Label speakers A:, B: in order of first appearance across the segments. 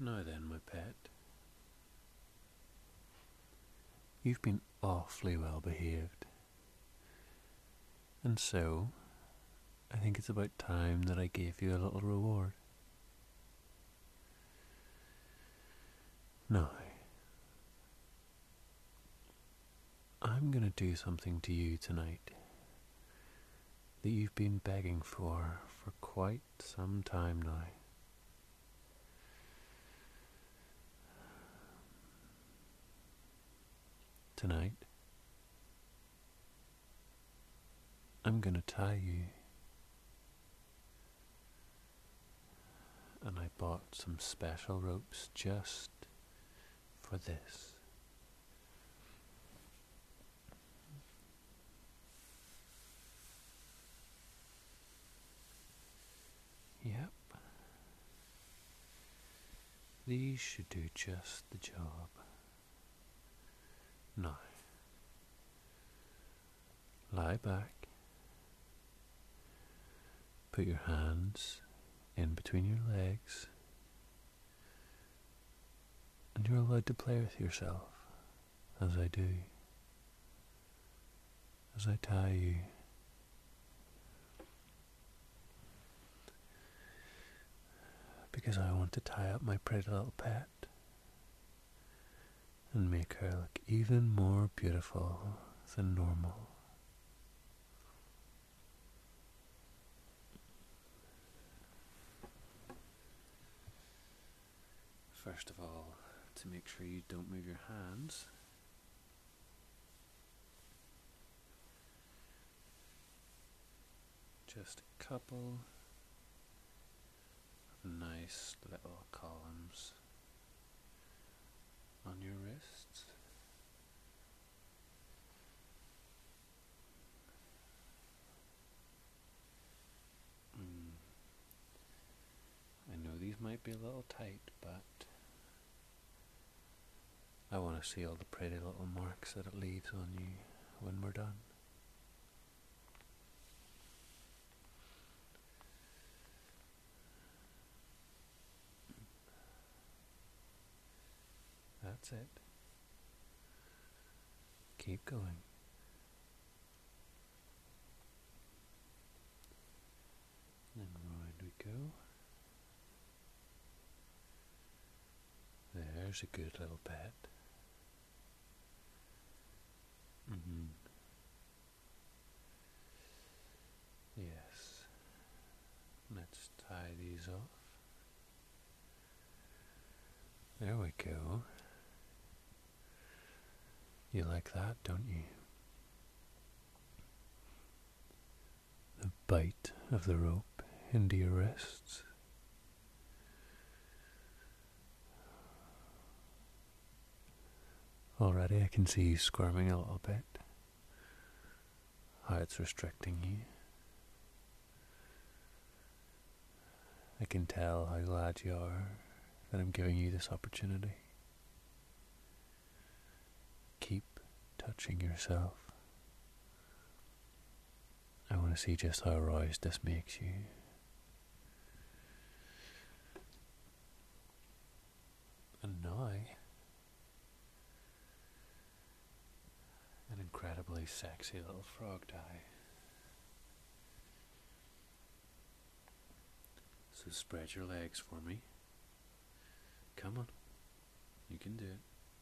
A: Now then, my pet, you've been awfully well behaved, and so I think it's about time that I gave you a little reward. Now, I'm going to do something to you tonight that you've been begging for quite some time now. Tonight, I'm going to tie you. And I bought some special ropes just for this. Yep. These should do just the job. Now, lie back. Put your hands in between your legs, and you're allowed to play with yourself as I do, as I tie you. Because I want to tie up my pretty little pet and make her look even more beautiful than normal. First of all, to make sure you don't move your hands, just a couple of nice little columns on your wrists. I know these might be a little tight, but I want to see all the pretty little marks that it leaves on you when we're done. That's it. Keep going. And round we go. There's a good little pet. Yes. Let's tie these off. There we go. You like that, don't you? The bite of the rope into your wrists. Already I can see you squirming a little bit. How it's restricting you. I can tell how glad you are that I'm giving you this opportunity. Keep touching yourself. I want to see just how aroused this makes you. And now, an incredibly sexy little frog tie. So spread your legs for me. Come on, you can do it.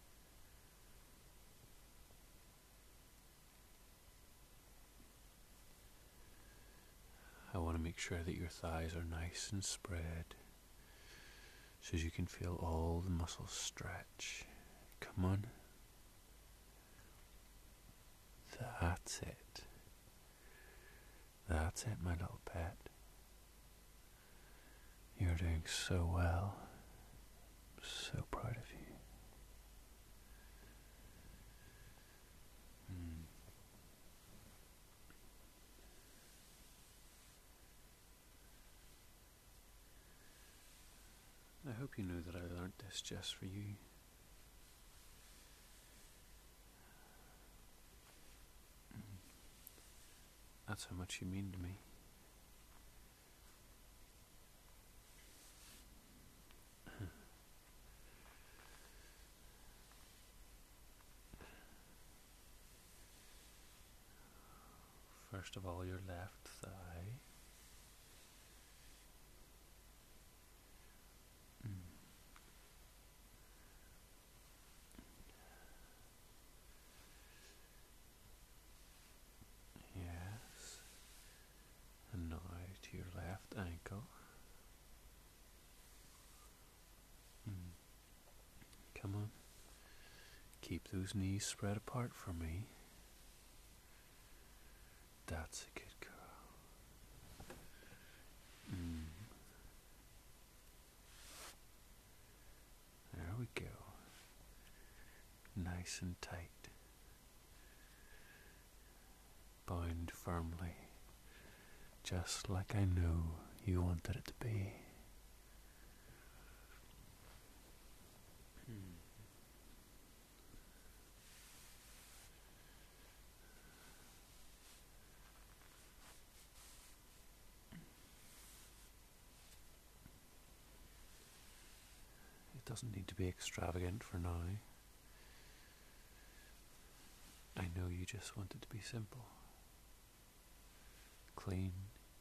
A: I want to make sure that your thighs are nice and spread so you can feel all the muscles stretch. Come on. That's it. That's it, my little pet. You're doing so well. I'm so proud of you. I hope you know that I learnt this just for you. That's how much you mean to me. first of all your left thigh. Yes. And now to your left ankle. Come on. Keep those knees spread apart for me. That's a good girl. There we go. Nice and tight. Bound firmly. Just like I know you wanted it to be. It doesn't need to be extravagant for now. I know you just want it to be simple, clean,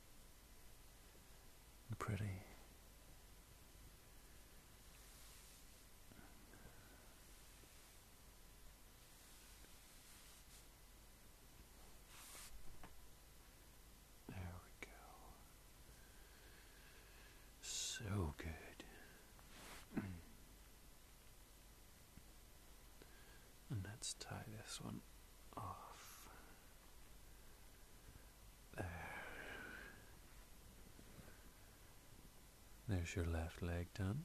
A: and pretty. There we go. So good. And let's tie this one off. There. There's your left leg done.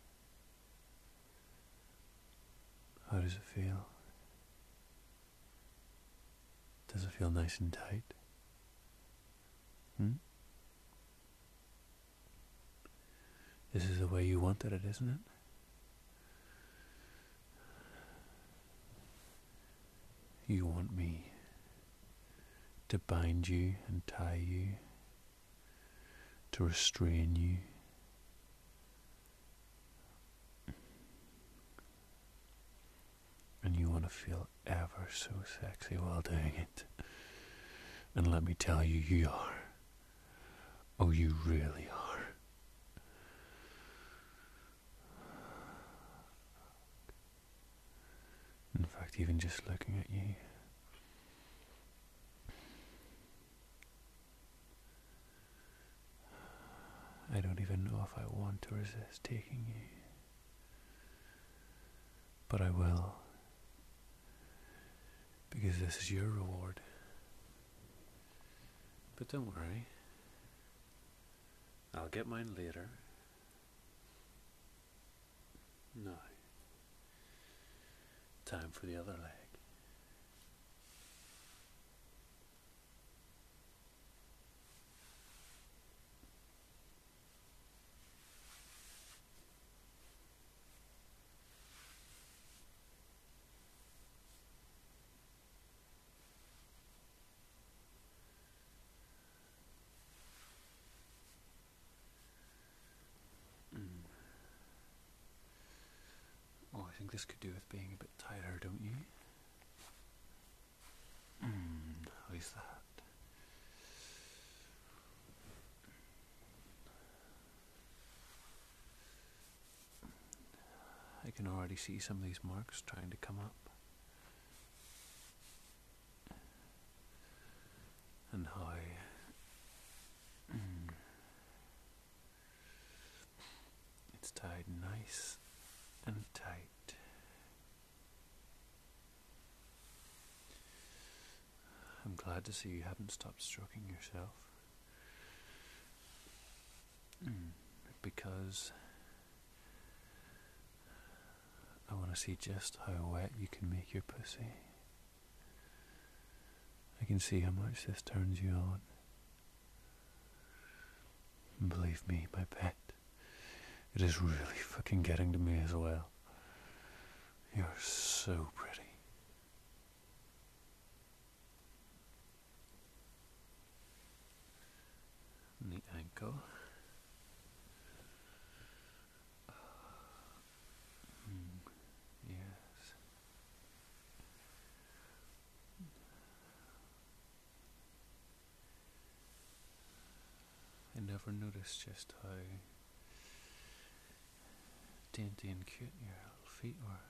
A: How does it feel? Does it feel nice and tight? This is the way you wanted it, isn't it? You want me to bind you and tie you, to restrain you. And you want to feel ever so sexy while doing it. And let me tell you, you are. Oh, you really are. In fact, even just looking at you, I don't even know if I want to resist taking you. But I will. Because this is your reward. But don't worry. I'll get mine later. Now, time for the other leg. Oh, I think this could do with being a bit tighter, don't you? How's that? I can already see some of these marks trying to come up. And how it's tied nice and tight. I'm glad to see you haven't stopped stroking yourself. Because I want to see just how wet you can make your pussy. I can see how much this turns you on. And believe me, my pet, it is really fucking getting to me as well. You're so pretty. And the ankle. Yes. ever noticed just how dainty and cute your little feet were?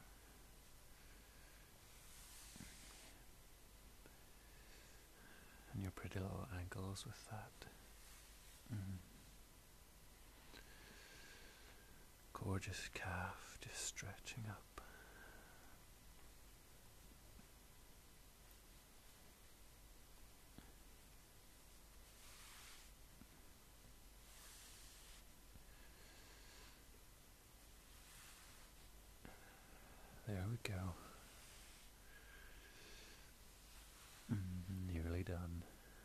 A: And your pretty little ankles with that gorgeous calf just stretching up. There we go. Nearly done.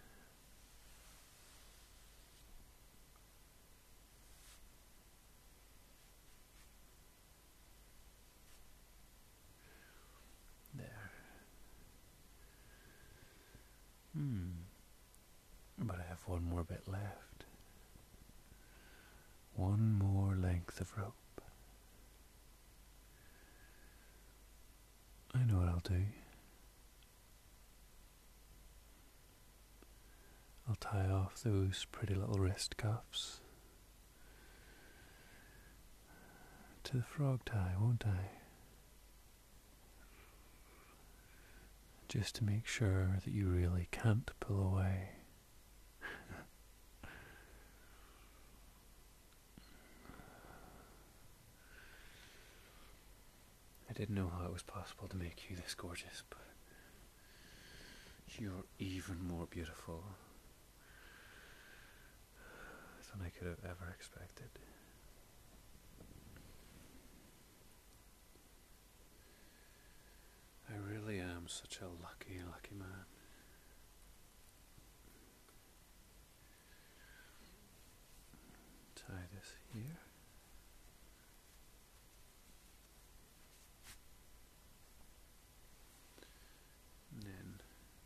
A: There. But I have one more bit left. One more length of rope. I know what I'll do. I'll tie off those pretty little wrist cuffs to the frog tie, won't I? Just to make sure that you really can't pull away. I didn't know how it was possible to make you this gorgeous, but you're even more beautiful than I could have ever expected. I really am such a lucky, lucky man. Tie this here. And then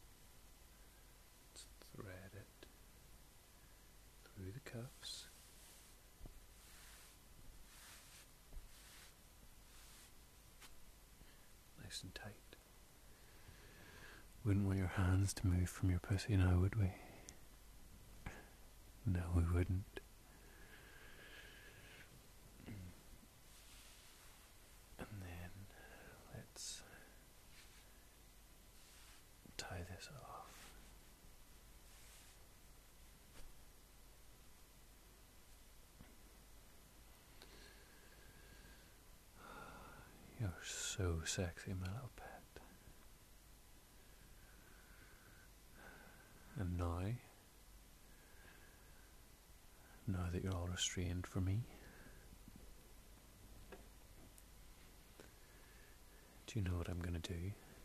A: let's thread it through the cuffs. Nice and tight. Wouldn't want your hands to move from your pussy now, would we? No, we wouldn't. And then let's tie this off. You're so sexy, my little pet. And now that you're all restrained for me, do you know what I'm gonna do?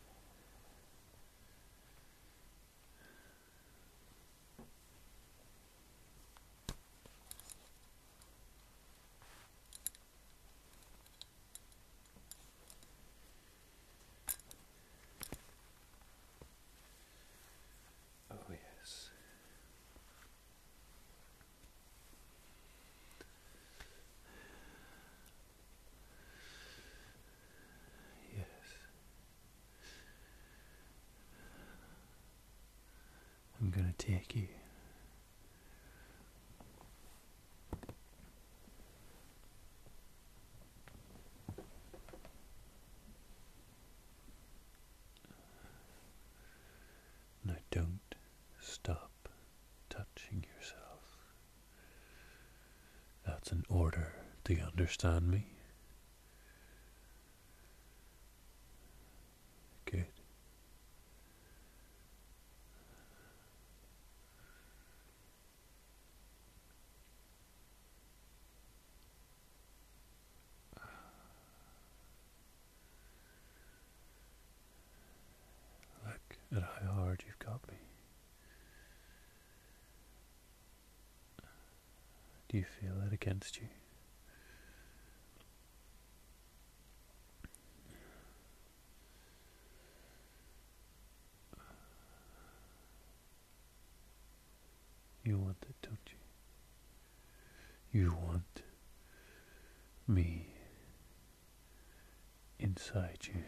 A: Oh yes. Yes. I'm gonna take you. Now don't stop touching yourself. That's an order. Do you understand me? Good. Look at how hard you've got me. Do you feel it against you? You want it, don't you? You want me inside you.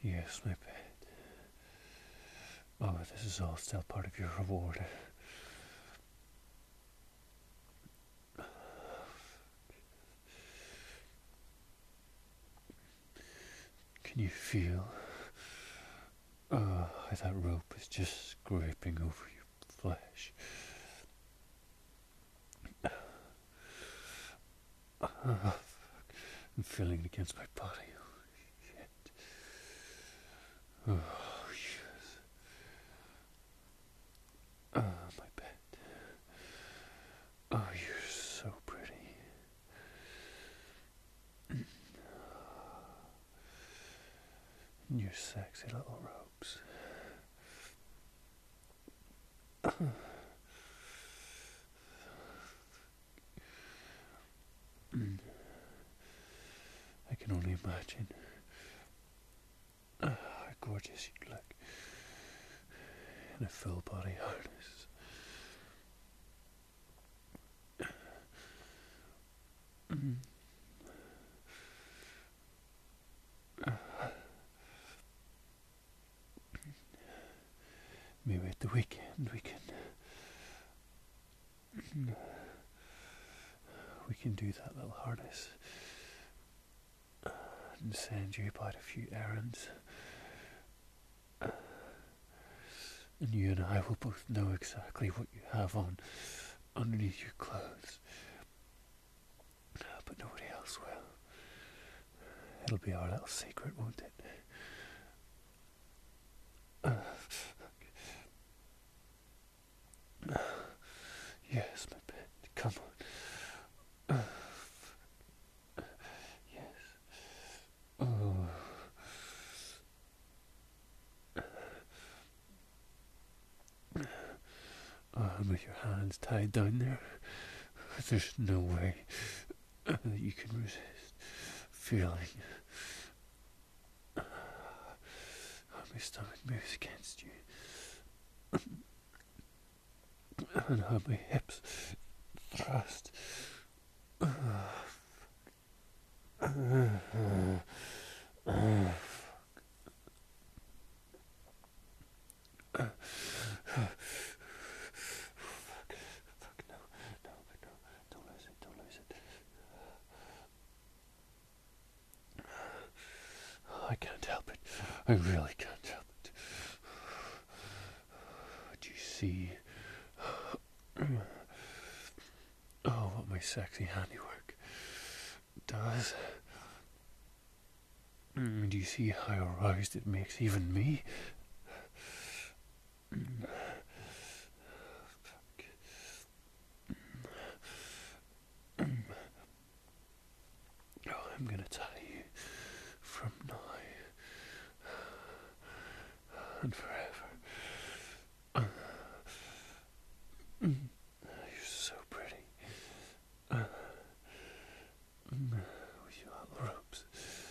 A: Yes, my pet. Oh, this is all still part of your reward. Can you feel how that rope is just scraping over your flesh? I'm feeling it against my body. Oh, shit. Oh, yes. My pet. Oh, you're so pretty. Your sexy little ropes. I can only imagine how gorgeous you'd look in a full body harness. Maybe at the weekend we can do that little harness and send you about a few errands. And you and I will both know exactly what you have on underneath your clothes. But nobody else will. It'll be our little secret, won't it? Yes, my pet. Come on. Yes. Oh. With your hands tied down there, there's no way that you can resist feeling how my stomach moves against you, and how my hips thrust. I can't help it. I really can't help it. Do you see? Oh, what my sexy handiwork does. Do you see how aroused it makes even me? Oh, I'm gonna tie you from now and forever. You're so pretty. With your little ropes.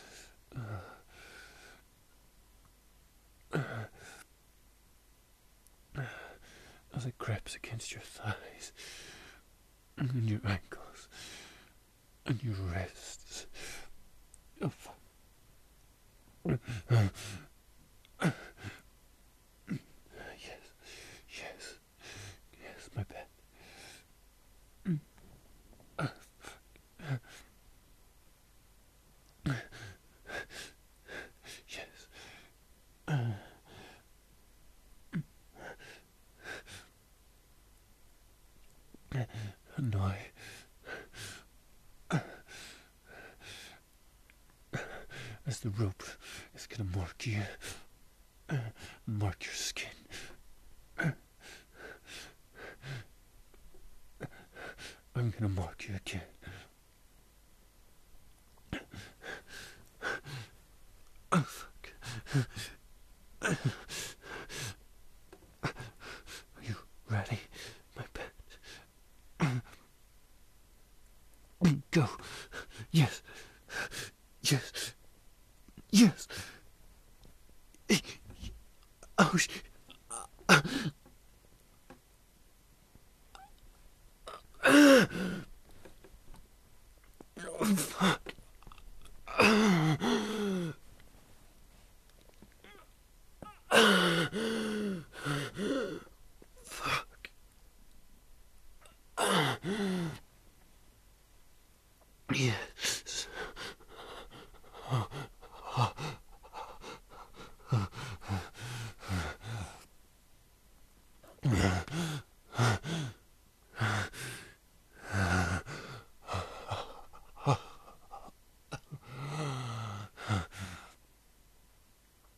A: As it grips against your thighs and your ankles and your wrists. Oh, fuck. Yes, my pet. Yes. And now, as the rope is gonna mark you, mark your skin. I'm gonna mark you again. Oh, fuck. Are you ready, my pet? Go. Yes. Yes. Yes. Oh, oh, fuck.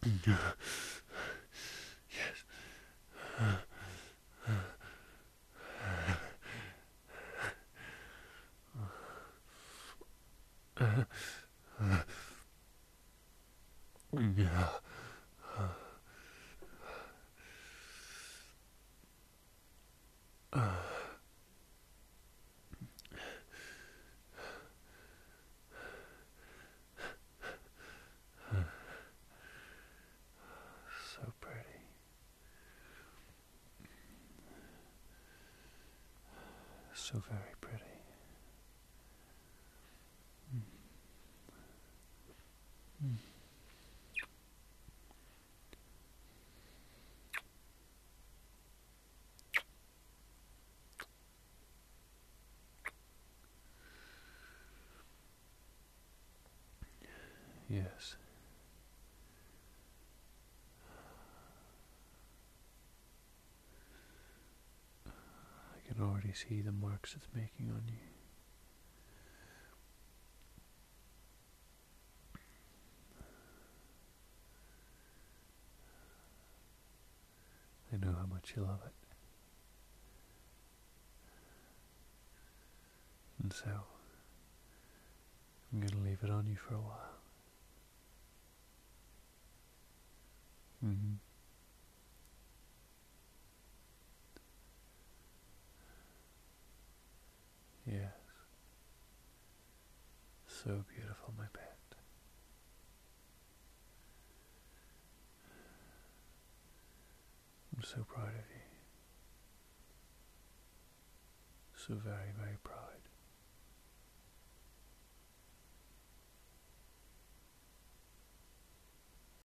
A: Yes. So pretty. So very pretty. Yes. I can already see the marks it's making on you. I know how much you love it. And so, I'm going to leave it on you for a while. Mm-hmm. Yes. So beautiful, my pet. I'm so proud of you. So very, very proud.